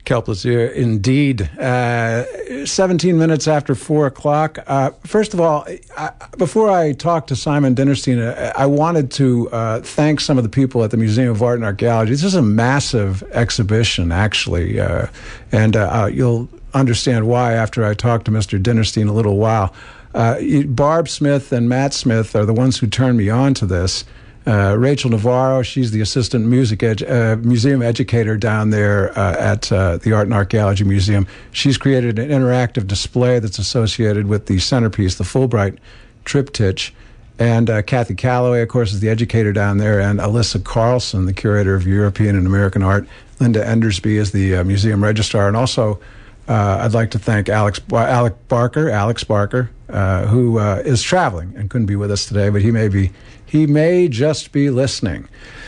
Kelpless here, indeed. 17 minutes after 4 o'clock. First of all, before I talk to Simon Dinnerstein, I wanted to thank some of the people at the Museum of Art and Archaeology. This is a massive exhibition, actually, and you'll understand why after I talk to Mr. Dinnerstein a little while. Barb Smith and Matt Smith are the ones who turned me on to this. Rachel Navarro, she's the assistant museum educator down there at the Art and Archaeology Museum. She's created an interactive display that's associated with the centerpiece, the Fulbright triptych. And Kathy Calloway, of course, is the educator down there, and Alyssa Carlson, the curator of European and American art. Linda Endersby is the museum registrar. And also, I'd like to thank Alex Barker, who is traveling and couldn't be with us today, but he may just be listening.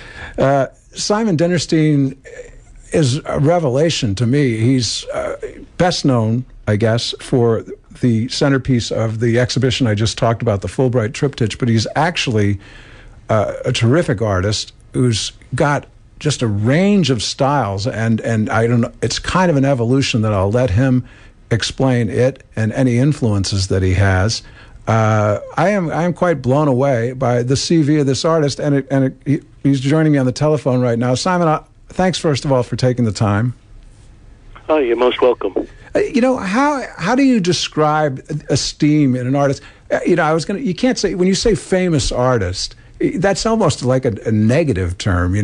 Simon Dinnerstein is a revelation to me. He's best known, I guess, for the centerpiece of the exhibition I just talked about, the Fulbright triptych, but he's actually a terrific artist who's got just a range of styles, and I don't know, it's kind of an evolution that I'll let him explain it and any influences that he has. I am quite blown away by the CV of this artist, and he's joining me on the telephone right now. Simon, thanks first of all for taking the time. Oh, you're most welcome. How do you describe esteem in an artist? You can't say, when you say famous artist, that's almost like a negative term,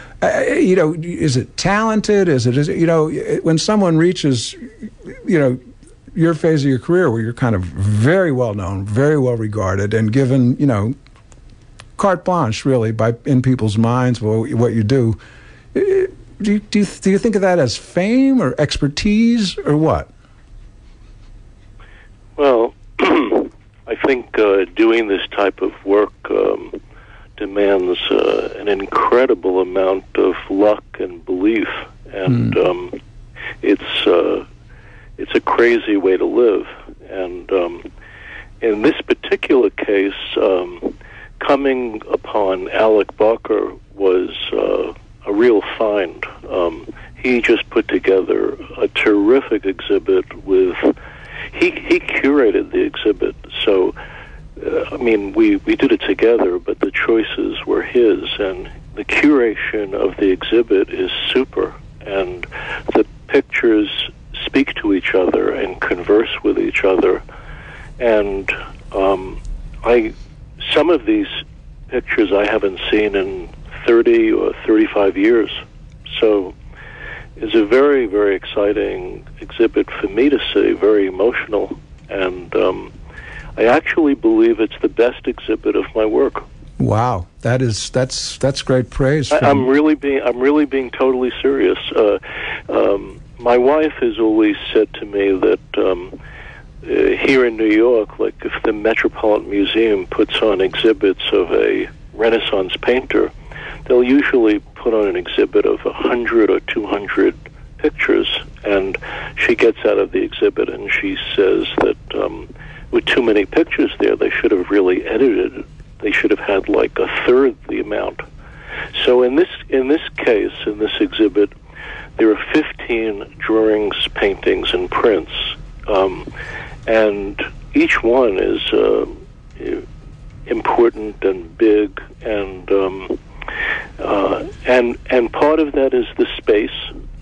is it talented? Is it, when someone reaches, your phase of your career where you're kind of very well known, very well regarded, and given, carte blanche, really, in people's minds, what you do. Do you think of that as fame or expertise or what? Well, I think doing this type of work demands an incredible amount of luck and belief, and it's a crazy way to live. And in this particular case, coming upon Alec Barker was a real find. He just put together a terrific exhibit with... He curated the exhibit, so... we did it together, but the choices were his, and the curation of the exhibit is super, and the pictures speak to each other and converse with each other, and some of these pictures I haven't seen in 30 or 35 years, so it's a very, very exciting exhibit for me to see, very emotional, and I actually believe it's the best exhibit of my work. Wow, that's great praise. I'm really being totally serious. My wife has always said to me that here in New York, like if the Metropolitan Museum puts on exhibits of a Renaissance painter, they'll usually put on an exhibit of 100 or 200 pictures, and she gets out of the exhibit and she says that with too many pictures there, they should have really edited it. They should have had like a third the amount. So in this case, in this exhibit, there are 15 drawings, paintings, and prints, and each one is important and big, and part of that is the space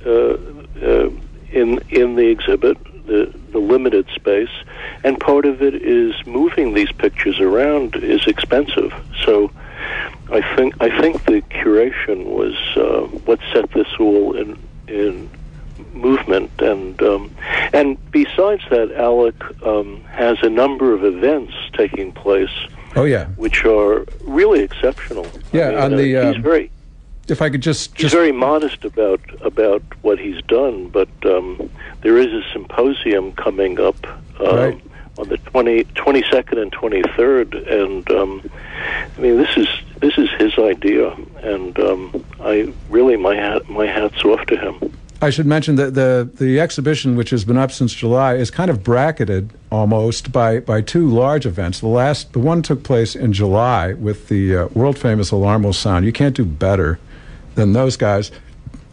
in the exhibit, the limited space, and part of it is moving these pictures around is expensive. So I think the curation was what set this all in movement, and besides that, Alec has a number of events taking place. Oh yeah, which are really exceptional. Yeah, he's very. If I could just he's very modest about what he's done, but there is a symposium coming up right on the 22nd and 23rd, and this is his idea, and I really my hat's off to him. I should mention that the exhibition, which has been up since July, is kind of bracketed almost by two large events. The one took place in July with the world famous Alarmo Sound. You can't do better than those guys.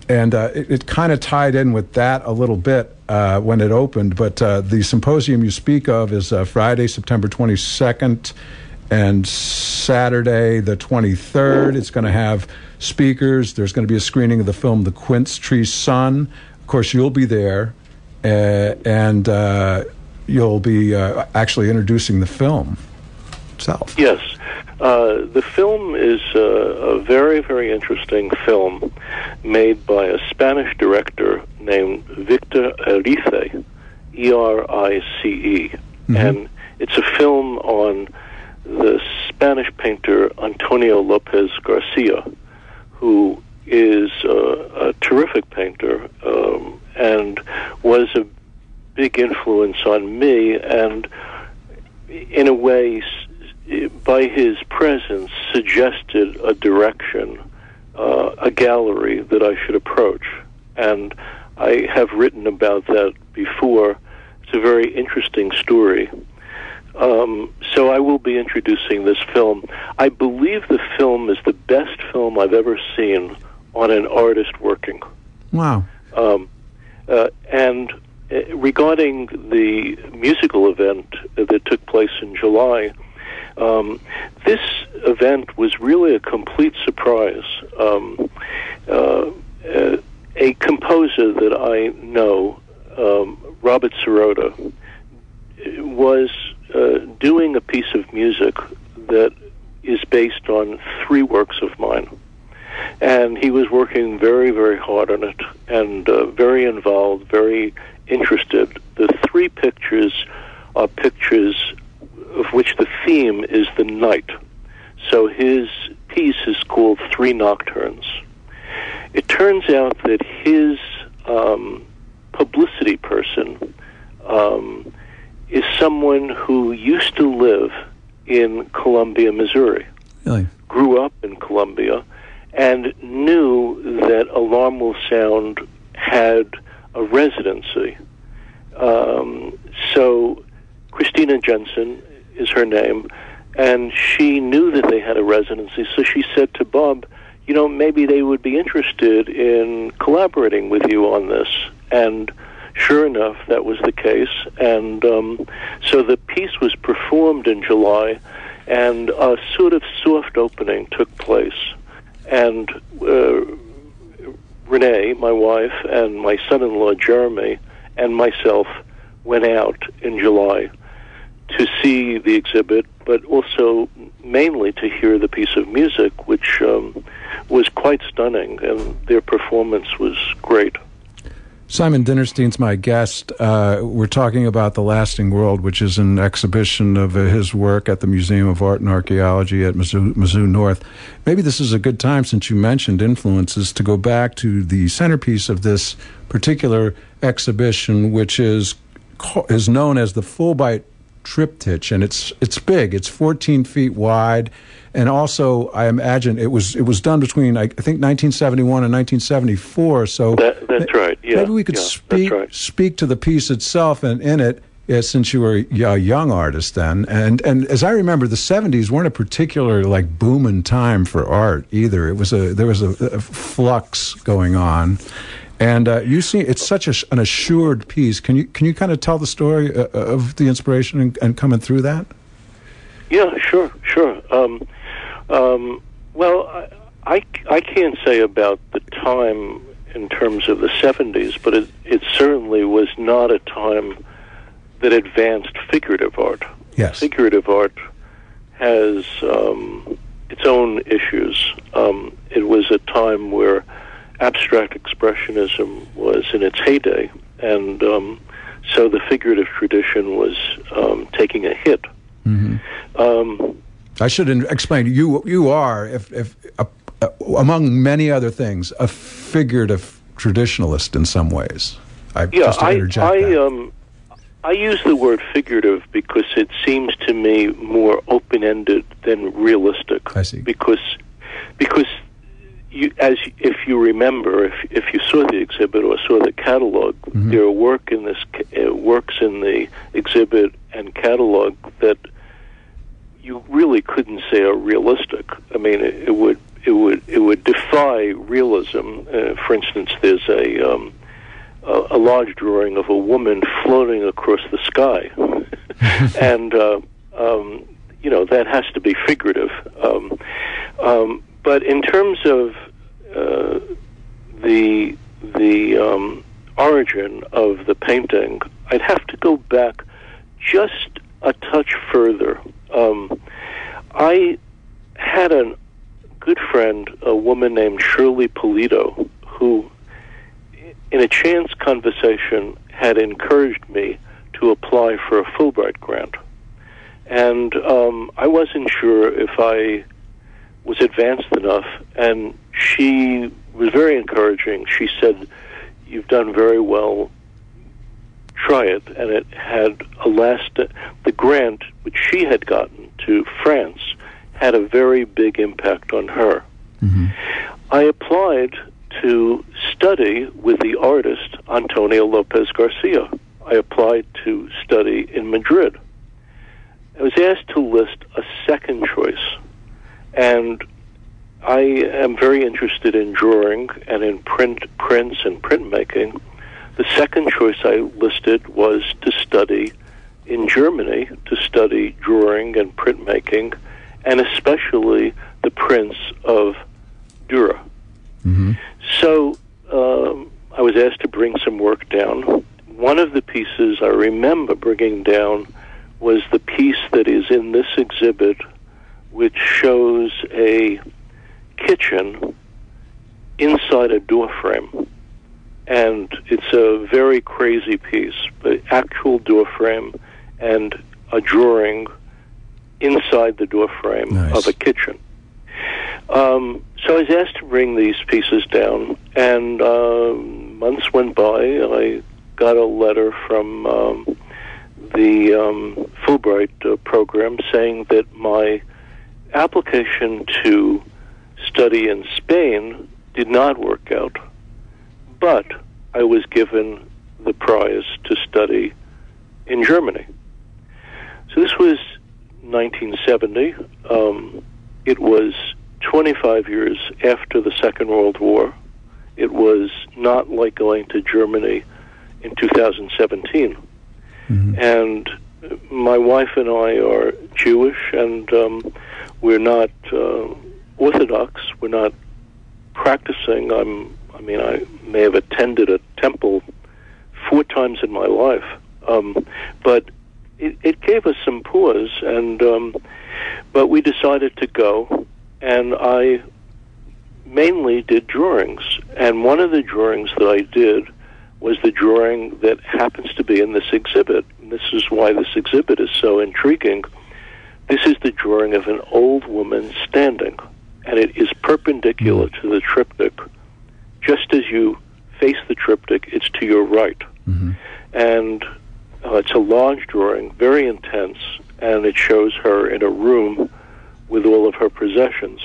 it kind of tied in with that a little bit when it opened. But the symposium you speak of is Friday, September 22nd, and Saturday, the 23rd. It's going to have speakers. There's going to be a screening of the film The Quince Tree Son. Of course, you'll be there, and you'll be actually introducing the film itself. Yes. The film is a very, very interesting film made by a Spanish director named Victor Erice, E-R-I-C-E. Mm-hmm. And it's a film on the Spanish painter Antonio Lopez Garcia, who is a terrific painter and was a big influence on me, and in a way, by his presence, suggested a direction, a gallery that I should approach. And I have written about that before. It's a very interesting story. So I will be introducing this film. I believe the film is the best film I've ever seen on an artist working. Wow. And regarding the musical event that took place in July, this event was really a complete surprise. A composer that I know, Robert Sirota, was doing a piece of music that is based on 3 works of mine. And he was working very, very hard on it, and very involved, very interested. The 3 pictures are pictures of which the theme is the night. So his piece is called 3 Nocturnes. It turns out that his publicity person is someone who used to live in Columbia, Missouri. Really? Grew up in Columbia, and knew that Alarm Will Sound had a residency. So Christina Jensen is her name, and she knew that they had a residency, so she said to Bob, maybe they would be interested in collaborating with you on this. And sure enough, that was the case. And so the piece was performed in July, and a sort of soft opening took place. And Renee, my wife, and my son-in-law, Jeremy, and myself went out in July to see the exhibit, but also mainly to hear the piece of music, which was quite stunning, and their performance was great. Simon Dinnerstein's my guest. We're talking about The Lasting World, which is an exhibition of his work at the Museum of Art and Archaeology at Mizzou North. Maybe this is a good time, since you mentioned influences, to go back to the centerpiece of this particular exhibition, which is known as the Fulbright Triptych, and it's big. It's 14 feet wide, and also I imagine it was done between I think 1971 and 1974. So that's right. Yeah, maybe we could speak to the piece itself and in it. Since you were a young artist then, and as I remember, the 70s weren't a particular booming time for art either. There was a flux going on. And you see, it's such an assured piece. Can you kind of tell the story of the inspiration and coming through that? Yeah, sure. Well, I can't say about the time in terms of the 70s, but it certainly was not a time that advanced figurative art. Yes, figurative art has its own issues. It was a time where abstract expressionism was in its heyday, and so the figurative tradition was taking a hit. Mm-hmm. I should explain. You are, if among many other things, a figurative traditionalist in some ways. I use the word figurative because it seems to me more open-ended than realistic. I see. Because if you remember, if you saw the exhibit or saw the catalog, mm-hmm. there are works in the exhibit and catalog that you really couldn't say are realistic. I mean, it would defy realism. For instance, there's a large drawing of a woman floating across the sky, and that has to be figurative. But in terms of the origin of the painting, I'd have to go back just a touch further. I had a good friend, a woman named Shirley Polito, who, in a chance conversation, had encouraged me to apply for a Fulbright grant. And I wasn't sure if I was advanced enough, and she was very encouraging. She said, "You've done very well. Try it." And it had the grant which she had gotten to France had a very big impact on her. Mm-hmm. I applied to study with the artist Antonio Lopez Garcia. I applied to study in Madrid. I was asked to list a second choice, and I am very interested in drawing and in prints and printmaking. The second choice I listed was to study in Germany, to study drawing and printmaking, and especially the prints of Dürer. Mm-hmm. So I was asked to bring some work down. One of the pieces I remember bringing down was the piece that is in this exhibit, which shows a kitchen inside a door frame. And it's a very crazy piece, the actual door frame and a drawing inside the door frame of a kitchen. So I was asked to bring these pieces down, and months went by. I got a letter from the Fulbright program saying that my application to study in Spain did not work out, but I was given the prize to study in Germany. So this was 1970. It was 25 years after the Second World War. It was not like going to Germany in 2017. Mm-hmm. And my wife and I are Jewish, and we're not Orthodox. We're not practicing. I may have attended a temple 4 times in my life, but it gave us some pause, and but we decided to go, and I mainly did drawings. And one of the drawings that I did was the drawing that happens to be in this exhibit. And this is why this exhibit is so intriguing. This is the drawing of an old woman standing, and it is perpendicular to the triptych. Just as you face the triptych, it's to your right. Mm-hmm. And it's a large drawing, very intense, and it shows her in a room with all of her possessions.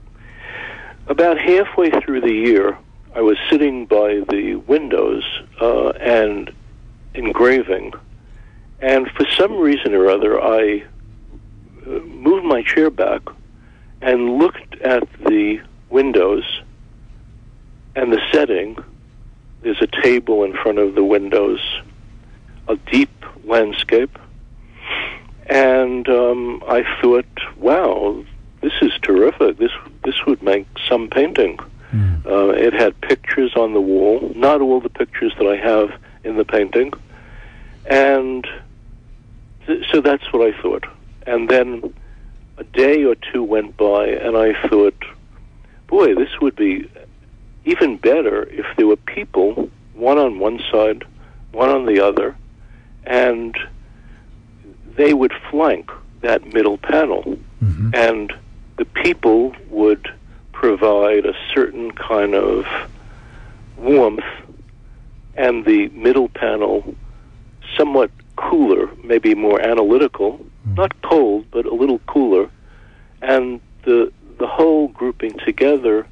About halfway through the year, I was sitting by the windows and engraving, and for some reason or other, I moved my chair back and looked at the windows and the setting. There's a table in front of the windows, a deep landscape, and I thought, wow, this is terrific. This would make some painting. It had pictures on the wall, not all the pictures that I have in the painting, and so that's what I thought. And then a day or two went by, and I thought, boy, this would be even better if there were people, one on one side, one on the other, and they would flank that middle panel. Mm-hmm. And the people would provide a certain kind of warmth, and the middle panel somewhat cooler, maybe more analytical, not cold, but a little cooler, and the whole grouping together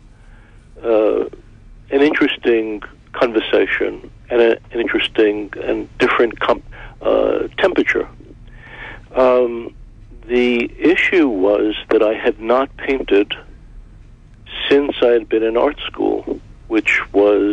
an interesting conversation and an interesting and different temperature. The issue was that I had not painted since I had been in art school, which was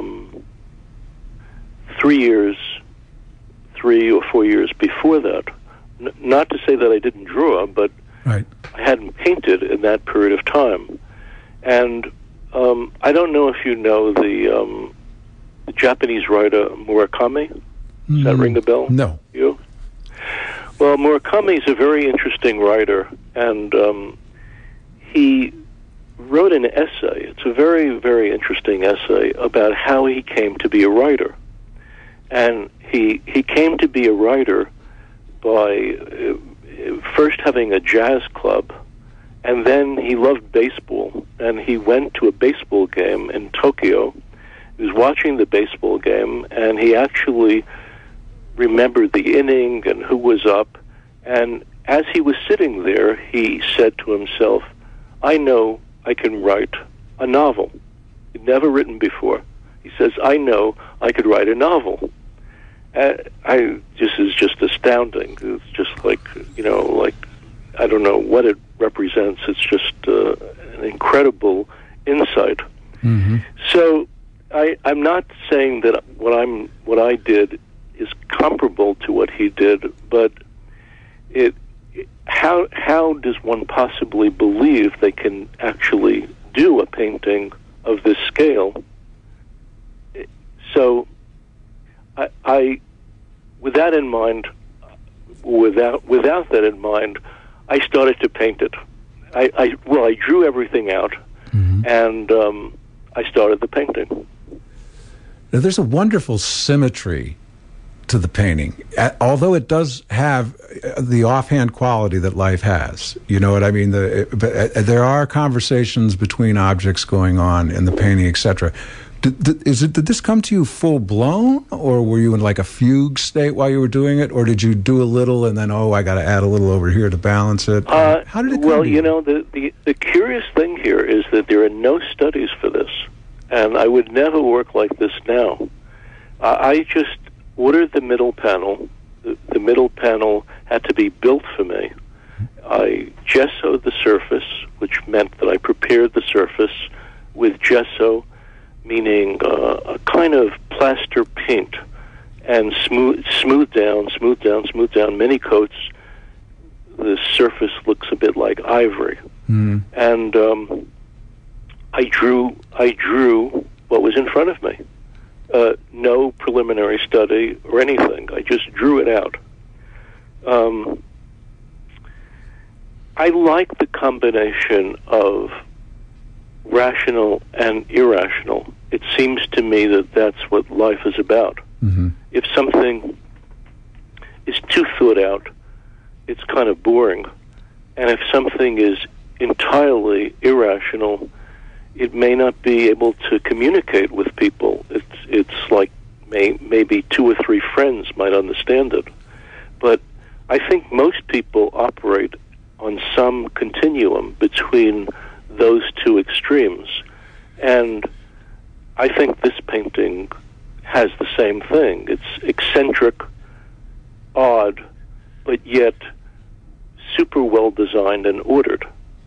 3 or 4 years before that. Not to say that I didn't draw, but right. I hadn't painted in that period of time. And I don't know if you know the Japanese writer Murakami. Does that ring a bell? No. You? Well, Murakami is a very interesting writer, and he wrote an essay. It's a very, very interesting essay about how he came to be a writer. And he came to be a writer by first having a jazz club, and then he loved baseball, and he went to a baseball game in Tokyo. He was watching the baseball game, and he actually remembered the inning and who was up. And as he was sitting there, he said to himself, I know I can write a novel. He'd never written before. He says, I know I could write a novel. This is just astounding. It's just like, I don't know what it represents. It's just an incredible insight. Mm-hmm. So I'm not saying that what I did is comparable to what he did, but how does one possibly believe they can actually do a painting of this scale? So I with that in mind, without that in mind, I started to paint it. I drew everything out, mm-hmm. and I started the painting. Now, there's a wonderful symmetry to the painting, although it does have the offhand quality that life has. You know what I mean? There are conversations between objects going on in the painting, etc. Did this come to you full blown, or were you in like a fugue state while you were doing it, or did you do a little and then I got to add a little over here to balance it? How did it come well, to you? The curious thing here is that there are no studies for this, and I would never work like this now. I just ordered the middle panel. The middle panel had to be built for me. I gessoed the surface, which meant that I prepared the surface with gesso, meaning a kind of plaster paint, and smooth down, many coats. The surface looks a bit like ivory. Mm. And I drew what was in front of me. No preliminary study or anything. I just drew it out. I like the combination of rational and irrational. It seems to me that that's what life is about. Mm-hmm. If something is too thought out, it's kind of boring. And if something is entirely irrational, it may not be able to communicate with people. It's like maybe two or three friends might understand it. But I think most people operate on some continuum between those two extremes. And I think this painting has the same thing. It's eccentric, odd, but yet super well designed and ordered.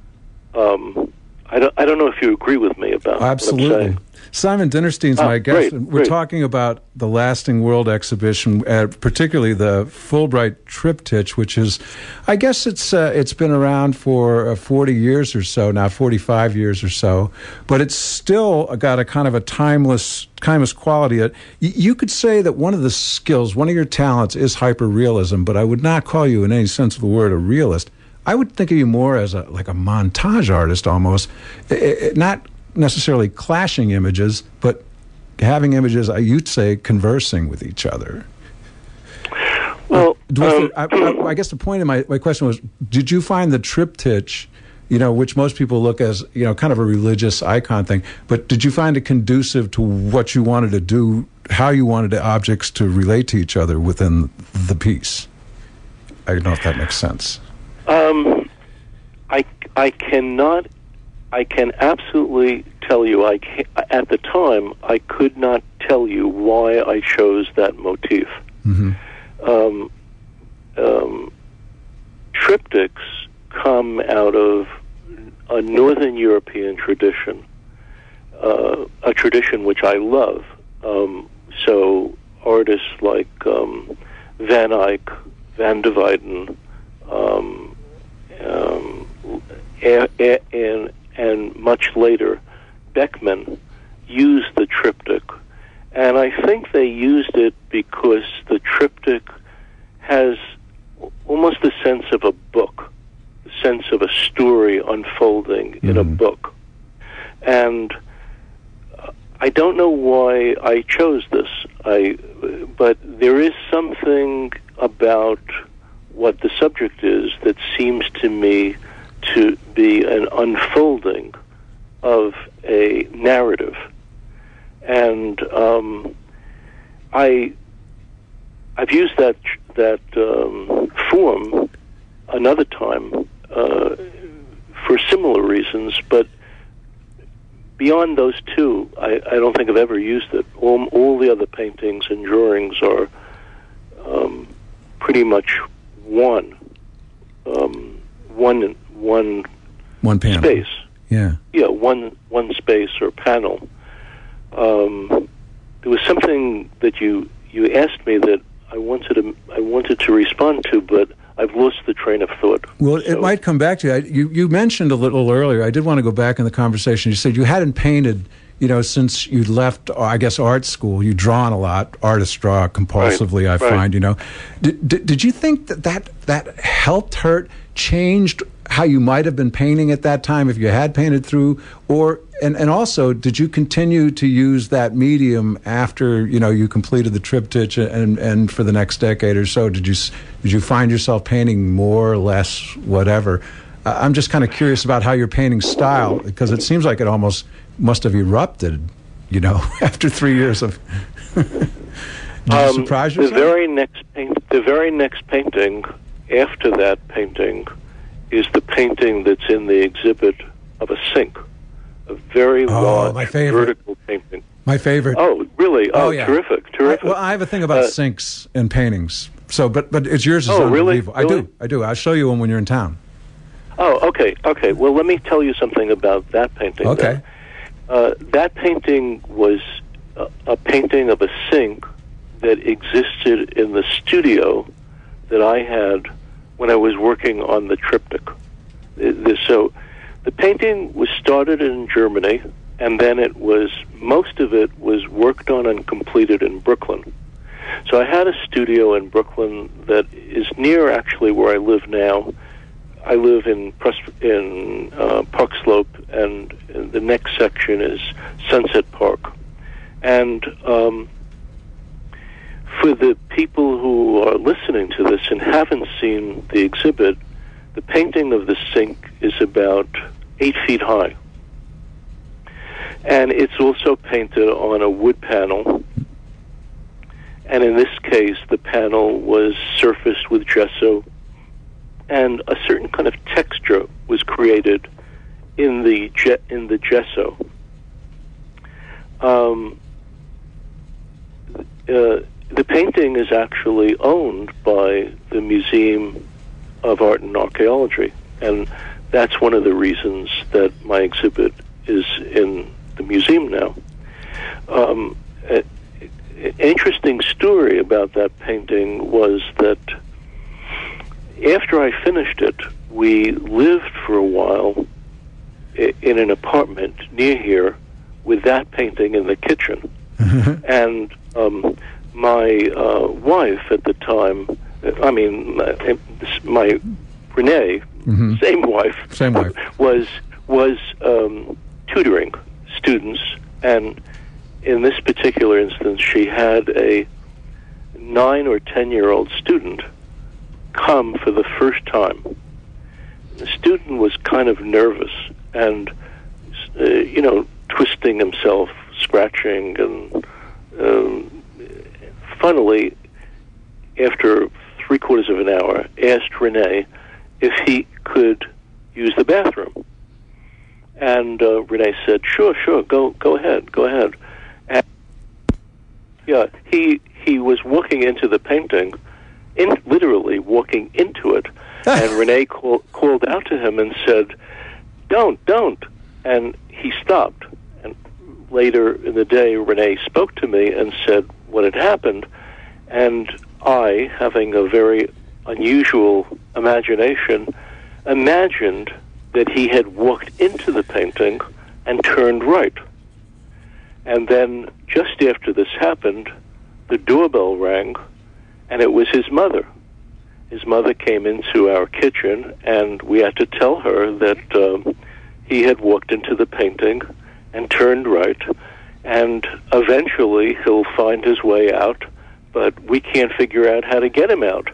I don't know if you agree with me about Absolutely. what I'm saying. Simon Dinnerstein's my guest. Great, We're talking about the Lasting World exhibition, particularly the Fulbright Triptych, which is, I guess it's been around for 40 years or so now, 45 years or so, but it's still got a kind of a timeless quality. You could say that one of the skills, one of your talents is hyperrealism, but I would not call you in any sense of the word a realist. I would think of you more as like a montage artist almost, not necessarily clashing images, but having images, you'd say, conversing with each other. Well, I guess the point of my question was, did you find the triptych, which most people look as, kind of a religious icon thing, but did you find it conducive to what you wanted to do, how you wanted the objects to relate to each other within the piece? I don't know if that makes sense. I can absolutely tell you, at the time, I could not tell you why I chose that motif. Mm-hmm. Triptychs come out of a Northern European tradition, a tradition which I love. So artists like Van Eyck, Van de Weyden, and much later, Beckman used the triptych. And I think they used it because the triptych has almost the sense of a book, the sense of a story unfolding in a book. And I don't know why I chose this, but there is something about what the subject is that seems to me to be an unfolding of a narrative. And I've used that form another time for similar reasons, but beyond those two, I don't think I've ever used it. All the other paintings and drawings are pretty much one panel. Space. Yeah, one space or panel. There was something that you asked me that I wanted to respond to, but I've lost the train of thought. Well, it might come back to you. You mentioned a little earlier, I did want to go back in the conversation. You said you hadn't painted, since you left, I guess, art school. You'd drawn a lot. Artists draw compulsively, I find, Did you think that helped, hurt, changed how you might have been painting at that time if you had painted through? And also, did you continue to use that medium after, you completed the triptych and for the next decade or so? Did you find yourself painting more or less, whatever? I'm just kind of curious about how your painting style, because it seems like it almost must have erupted, after 3 years of... Did you surprise yourself? The very next painting after that painting is the painting that's in the exhibit of a sink, a very large vertical painting. My favorite. Oh, really? Oh, yeah. Terrific. I have a thing about sinks and paintings. So, but it's yours is unbelievable. Really? I do. I'll show you one when you're in town. Oh, okay. Well, let me tell you something about that painting. Okay. That painting was a painting of a sink that existed in the studio that I had when I was working on the triptych. So the painting was started in Germany, and then most of it was worked on and completed in Brooklyn. So I had a studio in Brooklyn that is near actually where I live now. I live in Park Slope, and the next section is Sunset Park. And for the people who are listening to this and haven't seen the exhibit, the painting of the sink is about 8 feet high. And it's also painted on a wood panel. And in this case, the panel was surfaced with gesso, and a certain kind of texture was created in the gesso. The painting is actually owned by the Museum of Art and Archaeology, and that's one of the reasons that my exhibit is in the museum now. An interesting story about that painting was that after I finished it, we lived for a while in an apartment near here with that painting in the kitchen. And my wife at the time, my Renee, same wife, was tutoring students, and in this particular instance, she had a 9 or 10-year-old student come for the first time. The student was kind of nervous and, twisting himself, scratching, and funnily, after 3/4 of an hour, asked Renee if he could use the bathroom. And Renee said, sure, go ahead. And yeah, he was walking into the painting, literally walking into it, and Renee called out to him and said, don't. And he stopped. And later in the day, Renee spoke to me and said what had happened. And I, having a very unusual imagination, imagined that he had walked into the painting and turned right. And then, just after this happened, the doorbell rang, and it was his mother. His mother came into our kitchen, and we had to tell her that he had walked into the painting and turned right, and eventually he'll find his way out, but we can't figure out how to get him out.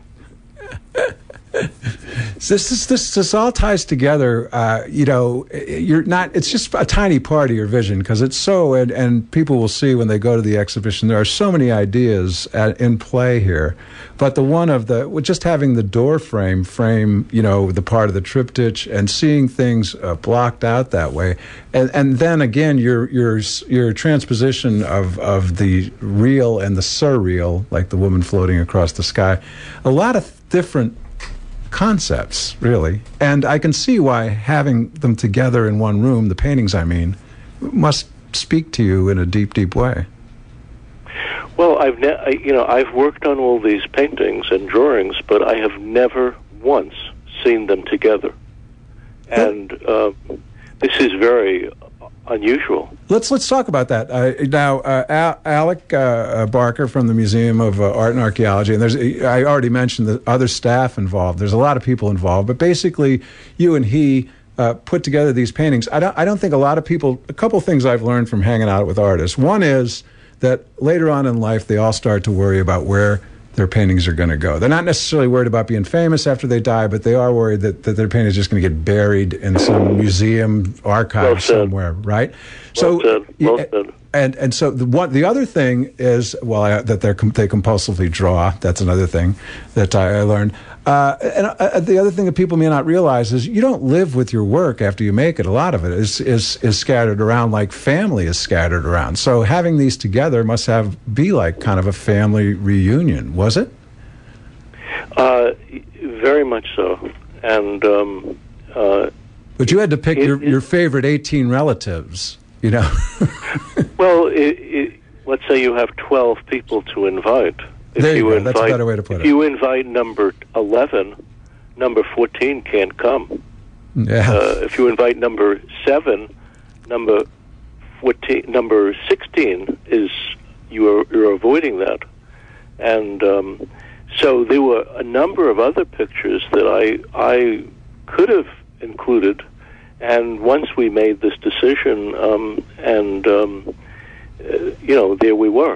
This all ties together. You're not. It's just a tiny part of your vision because it's so. And people will see when they go to the exhibition. There are so many ideas in play here, but the one of just having the door frame, the part of the triptych, and seeing things blocked out that way, and then again your transposition of the real and the surreal, like the woman floating across the sky. A lot of different concepts, really. And I can see why having them together in one room, the paintings, I mean, must speak to you in a deep, deep way. Well, I've worked on all these paintings and drawings, but I have never once seen them together. And this is very unusual. Let's talk about that now. Alec Barker from the Museum of Art and Archaeology, and I already mentioned the other staff involved. There's a lot of people involved, but basically, you and he put together these paintings. I don't think a lot of people. A couple things I've learned from hanging out with artists. One is that later on in life, they all start to worry about where their paintings are going to go. They're not necessarily worried about being famous after they die, but they are worried that their painting is just going to get buried in some museum archive somewhere, right? Well said. And so the other thing is, that they compulsively draw. That's another thing that I learned. And the other thing that people may not realize is you don't live with your work after you make it. A lot of it is scattered around, like family is scattered around. So having these together must be like kind of a family reunion, was it? Very much so. And but you had to pick your favorite 18 relatives. Well, let's say you have 12 people to invite. There you go. That's a better way to put it. If you invite number 11, number 14 can't come. Yeah. If you invite number 7, number 16 is you're avoiding that. And so there were a number of other pictures that I could have included. And once we made this decision, there we were.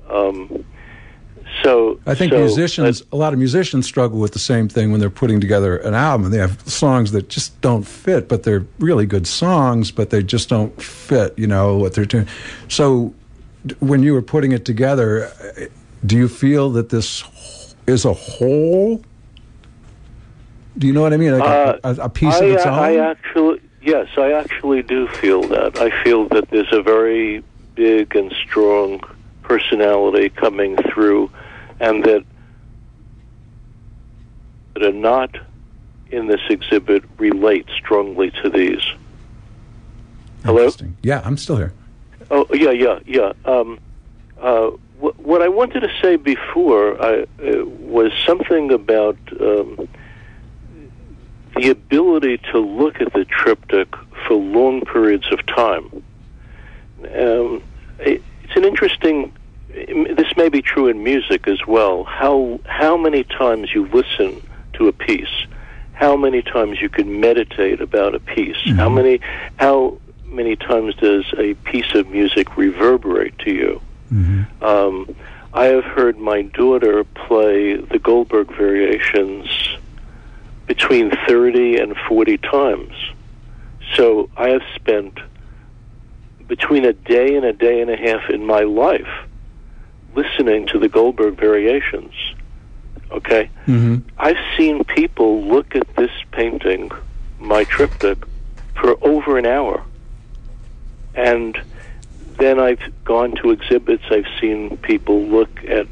So I think a lot of musicians struggle with the same thing when they're putting together an album. They have songs that just don't fit, but they're really good songs, but they just don't fit, what they're doing. So when you were putting it together, do you feel that this is a whole? Do you know what I mean? Like a piece of its own? Yes, I actually do feel that. I feel that there's a very big and strong personality coming through, and that are not in this exhibit relate strongly to these. Hello? Yeah, I'm still here. Oh, yeah. What I wanted to say before was something about the ability to look at the triptych for long periods of time. It's an interesting. This may be true in music as well. How many times you listen to a piece, how many times you can meditate about a piece, how many times does a piece of music reverberate to you? I have heard my daughter play the Goldberg Variations between 30 and 40 times. So I have spent between a day and a half in my life listening to the Goldberg Variations. Okay? I've seen people look at this painting, my triptych, for over an hour. And then I've gone to exhibits, I've seen people look at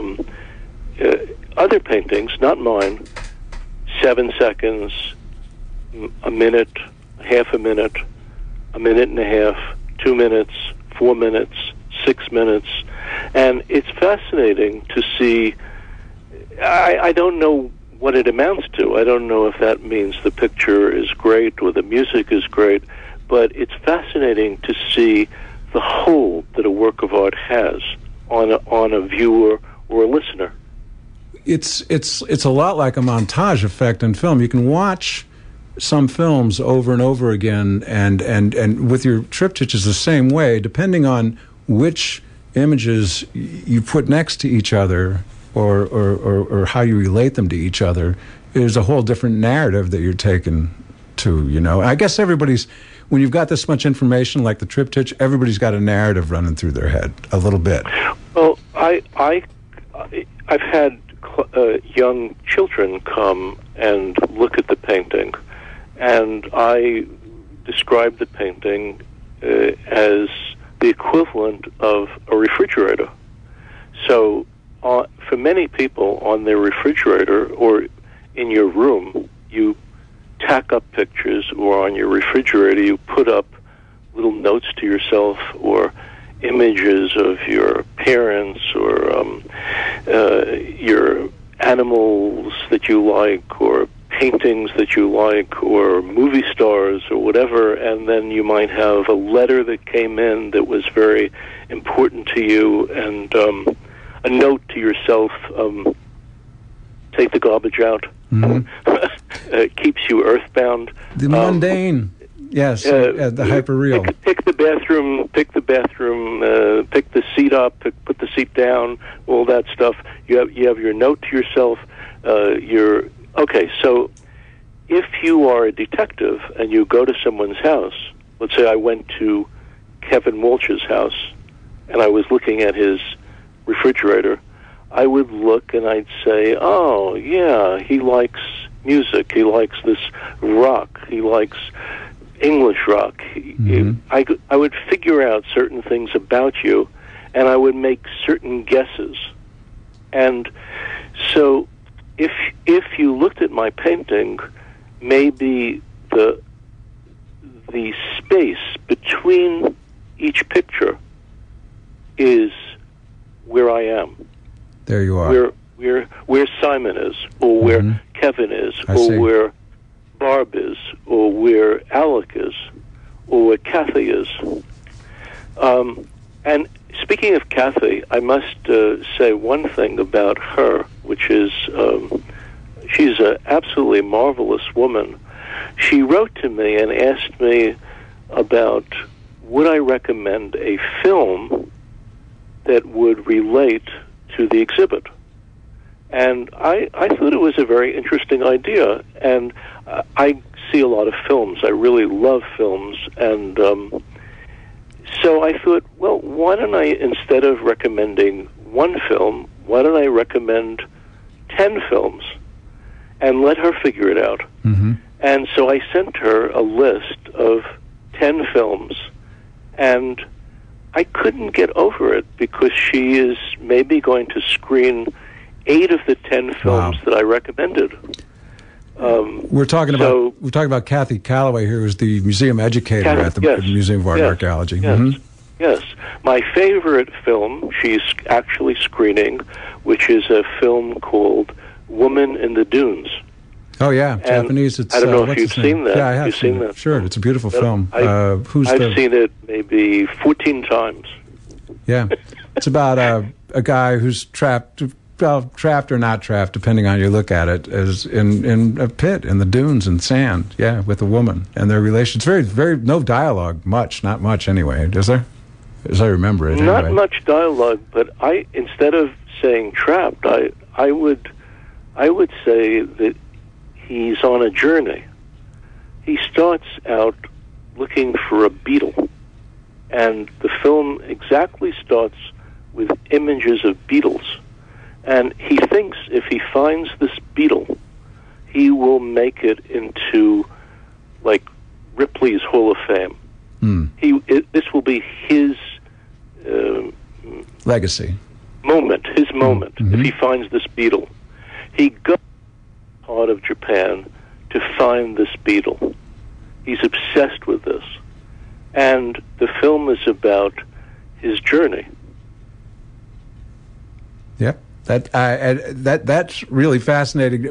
other paintings, not mine, 7 seconds, a minute, half a minute and a half, 2 minutes, 4 minutes, 6 minutes. And it's fascinating to see. I don't know what it amounts to. I don't know if that means the picture is great or the music is great, but it's fascinating to see the hold that a work of art has on a viewer or a listener. It's a lot like a montage effect in film. You can watch some films over and over again, and with your triptychs the same way, depending on which images you put next to each other or how you relate them to each other, is a whole different narrative that you're taking to, you know. I guess when you've got this much information like the triptych, everybody's got a narrative running through their head a little bit. Well, I've had young children come and look at the painting, and I describe the painting as the equivalent of a refrigerator. So for many people, on their refrigerator or in your room, you tack up pictures, or on your refrigerator you put up little notes to yourself or images of your parents or your animals that you like, or paintings that you like, or movie stars or whatever, and then you might have a letter that came in that was very important to you, and a note to yourself, take the garbage out. Mm-hmm. It keeps you earthbound. The mundane, yes, the hyperreal. Pick the bathroom, pick the seat up, put the seat down, all that stuff. You have your note to yourself. Okay, so if you are a detective and you go to someone's house, let's say I went to Kevin Walsh's house and I was looking at his refrigerator, I would look and I'd say, oh, yeah, he likes music. He likes this rock. He likes English rock. Mm-hmm. I would figure out certain things about you, and I would make certain guesses. And so if you looked at my painting, maybe the space between each picture is where I am. There you are. Where Simon is, or where mm-hmm. Kevin is, or where Barb is, or where Alec is, or where Kathy is. And speaking of Kathy, I must say one thing about her, which is she's an absolutely marvelous woman. She wrote to me and asked me about would I recommend a film that would relate to the exhibit. And I thought it was a very interesting idea. And I see a lot of films. I really love films. And so I thought, well, why don't I, instead of recommending one film, why don't I recommend 10 films and let her figure it out? Mm-hmm. And so I sent her a list of 10 films, and I couldn't get over it because she is maybe going to screen 8 of the 10 films that I recommended. We're talking about Kathy Calloway, who is the museum educator at the Museum of Art and Archaeology. Yes, mm-hmm. Yes. My favorite film she's actually screening, which is a film called Woman in the Dunes. Oh, yeah, And Japanese. It's, I don't know if you've seen that. Yeah, I have seen that. Sure, it's a beautiful film. I've seen it maybe 14 times. Yeah, it's about a guy who's trapped or not trapped, depending on how you look at it, is in a pit in the dunes and sand, with a woman and their relation. It's very, no dialogue, not much anyway, is there? As I remember it, Not anyway. much dialogue, but instead of saying trapped, I would say that he's on a journey. He starts out looking for a beetle, and the film exactly starts with images of beetles. And he thinks if he finds this beetle, he will make it into, like, Ripley's Hall of Fame. Mm. This will be his legacy moment, his moment, mm-hmm. if he finds this beetle. He goes to part of Japan to find this beetle. He's obsessed with this. And the film is about his journey. Yep. That's really fascinating.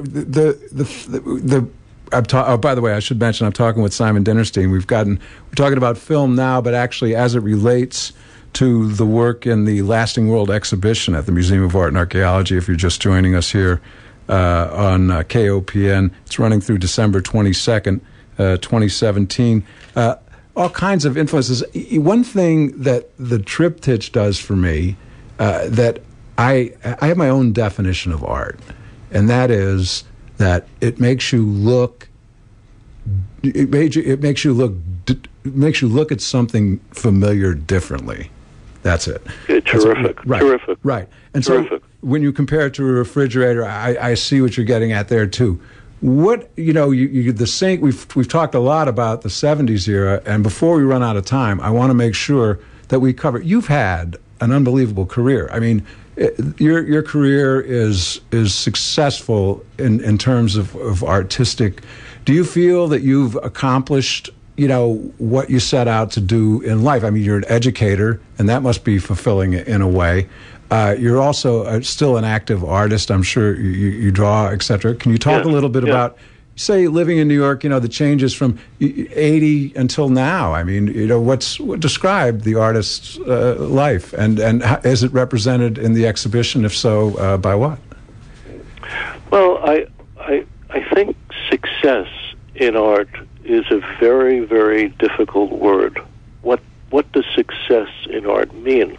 By the way, I should mention I'm talking with Simon Dinnerstein. We're talking about film now, but actually as it relates to the work in the Lasting World exhibition at the Museum of Art and Archaeology. If you're just joining us here on KOPN, it's running through December 22nd, 2017. All kinds of influences. One thing that the triptych does for me, that I have my own definition of art, and that is that it makes you look. It makes you look at something familiar differently. That's it. Terrific. Right. Terrific. Right. And terrific. So when you compare it to a refrigerator, I see what you're getting at there too. What the sink. We've talked a lot about the '70s era, and before we run out of time, I want to make sure that we cover. You've had an unbelievable career. I mean, your career is successful in terms of artistic. Do you feel that you've accomplished what you set out to do in life? I mean, you're an educator, and that must be fulfilling in a way. You're also still an active artist. I'm sure you draw, etc. Can you talk a little bit about, say, living in New York? The changes from '80 until now. I mean, what describe the artist's life, and how, is it represented in the exhibition? If so, by what? Well, I think success in art is a very, very difficult word. What does success in art mean?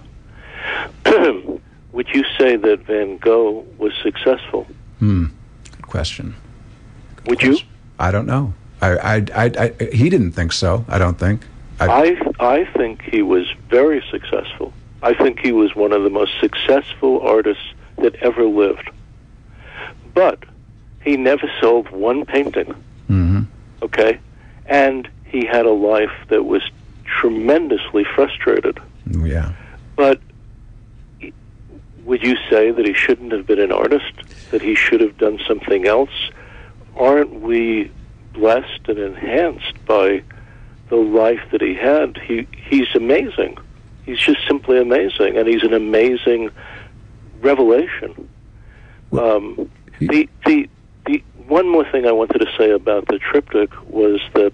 Would you say that Van Gogh was successful? Good question. Would you? I don't know. He didn't think so. I don't think. I think he was very successful. I think he was one of the most successful artists that ever lived. But he never sold one painting. Mm-hmm. Okay? And he had a life that was tremendously frustrated. Yeah. But would you say that he shouldn't have been an artist? That he should have done something else? Aren't we blessed and enhanced by the life that he had? He's amazing. He's just simply amazing, and he's an amazing revelation. The one more thing I wanted to say about the triptych was that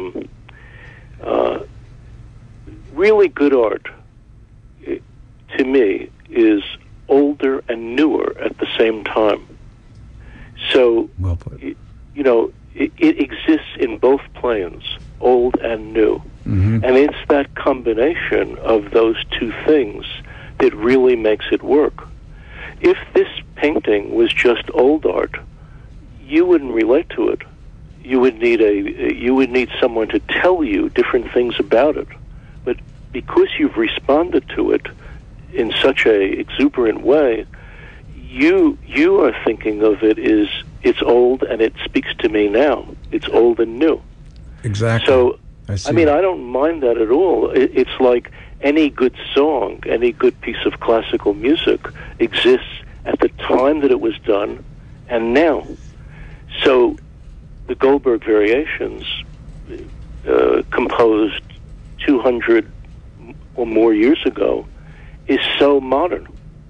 really good art, to me, is older and newer at the same time. So, well put. It exists in both planes, old and new. Mm-hmm. And it's that combination of those two things that really makes it work. If this painting was just old art, you wouldn't relate to it. You would need someone to tell you different things about it. But because you've responded to it in such a exuberant way, you are thinking of it as it's old and it speaks to me now. It's old and new. Exactly. So, I don't mind that at all. It's like any good song, any good piece of classical music exists at the time that it was done and now. So the Goldberg Variations, composed 200 or more years ago, is so modern.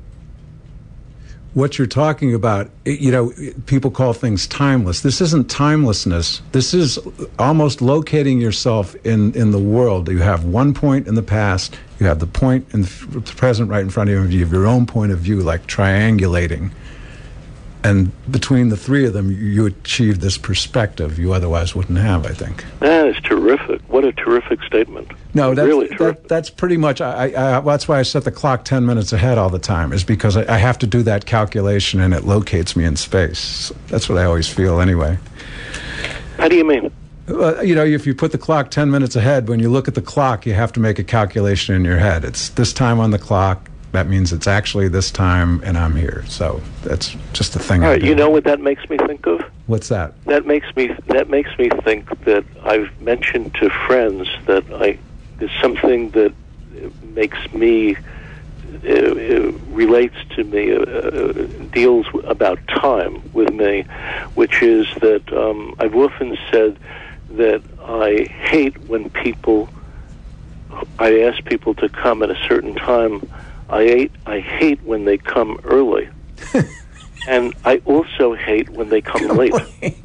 What you're talking about, people call things timeless. This isn't timelessness. This is almost locating yourself in the world. You have one point in the past, you have the point in the present right in front of you, you have your own point of view, like triangulating. And between the three of them, you achieve this perspective you otherwise wouldn't have, I think. That is terrific. What a terrific statement. No, that's really terrific. That's pretty much, that's why I set the clock 10 minutes ahead all the time, is because I have to do that calculation and it locates me in space. That's what I always feel anyway. How do you mean? If you put the clock 10 minutes ahead, when you look at the clock, you have to make a calculation in your head. It's this time on the clock. That means it's actually this time, and I'm here. So that's just a thing. All right, I do. you know what that makes me think of? What's that? That makes me think that I've mentioned to friends that there's something that makes me relates to me, deals about time with me, which is that I've often said that I hate when I ask people to come at a certain time. I hate when they come early. And I also hate when they come late.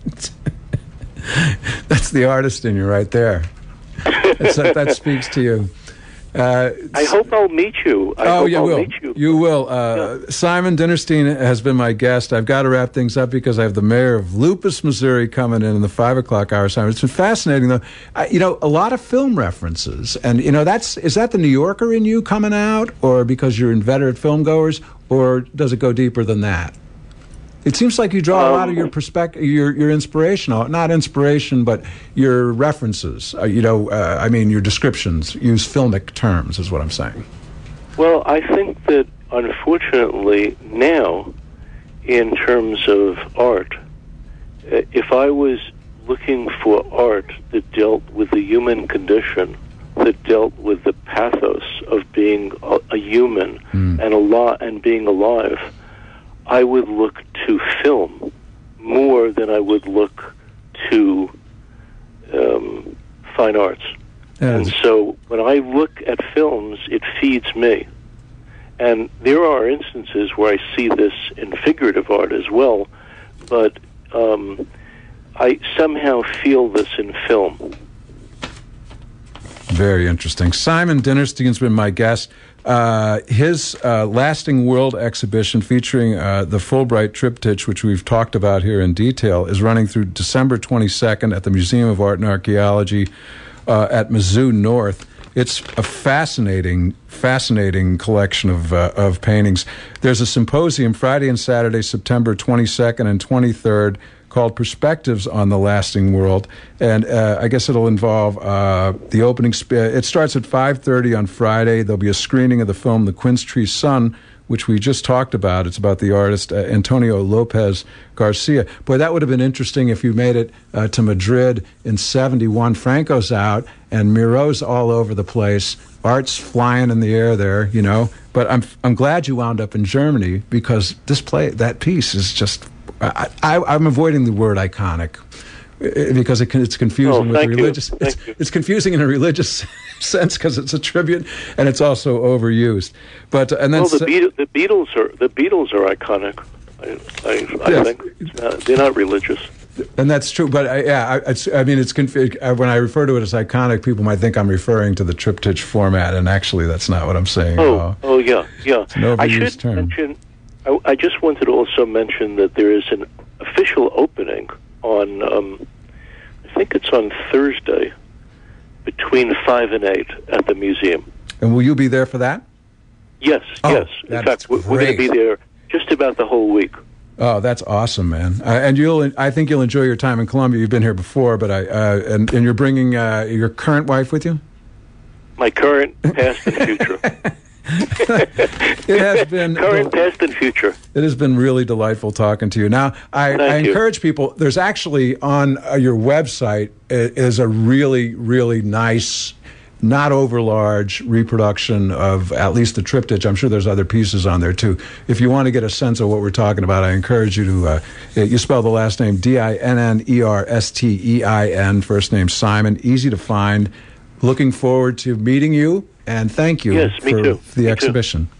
That's the artist in you right there. That speaks to you. I hope I'll meet you. I'll meet you. You will. Simon Dinnerstein has been my guest. I've got to wrap things up because I have the mayor of Lupus, Missouri coming in the 5 o'clock hour. Simon, it's been fascinating, though. A lot of film references. And, is that the New Yorker in you coming out, or because you're inveterate film goers, or does it go deeper than that? It seems like you draw a lot of your perspective, your inspirational, not inspiration, but your references. Your descriptions use filmic terms, is what I'm saying. Well, I think that unfortunately now, in terms of art, if I was looking for art that dealt with the human condition, that dealt with the pathos of being a human and being alive, I would look to film more than I would look to fine arts. And so when I look at films, it feeds me. And there are instances where I see this in figurative art as well, but I somehow feel this in film. Very interesting. Simon Dinnerstein's been my guest. His Lasting World exhibition featuring the Fulbright Triptych, which we've talked about here in detail, is running through December 22nd at the Museum of Art and Archaeology at Mizzou North. It's a fascinating collection of paintings. There's a symposium Friday and Saturday, September 22nd and 23rd, called Perspectives on the Lasting World, and I guess it'll involve the opening. It starts at 5:30 on Friday. There'll be a screening of the film The Quince Tree Sun, which we just talked about. It's about the artist Antonio Lopez Garcia. Boy, that would have been interesting if you made it to Madrid in '71. Franco's out, and Miro's all over the place. Art's flying in the air there, But I'm glad you wound up in Germany, because that piece is just. I'm avoiding the word iconic because it's confusing with religious. It's confusing in a religious sense because it's a tribute and it's also overused. But the Beatles are iconic. I think they're not religious. And that's true, but when I refer to it as iconic, people might think I'm referring to the triptych format, and actually that's not what I'm saying. Yeah. It's an overused term. I just wanted to also mention that there is an official opening on, I think it's on Thursday, between 5 and 8 at the museum. And will you be there for that? Yes. In fact, we're going to be there just about the whole week. Oh, that's awesome, man! And I think you'll enjoy your time in Columbia. You've been here before, but and you're bringing your current wife with you? My current, past, and future. It has been current, past, and future. It has been really delightful talking to you. Now, I encourage people. There's actually on your website is a really, really nice, not overlarge reproduction of at least the triptych. I'm sure there's other pieces on there too. If you want to get a sense of what we're talking about, I encourage you to. You spell the last name Dinnerstein, first name Simon. Easy to find. Looking forward to meeting you. And thank you for the exhibition.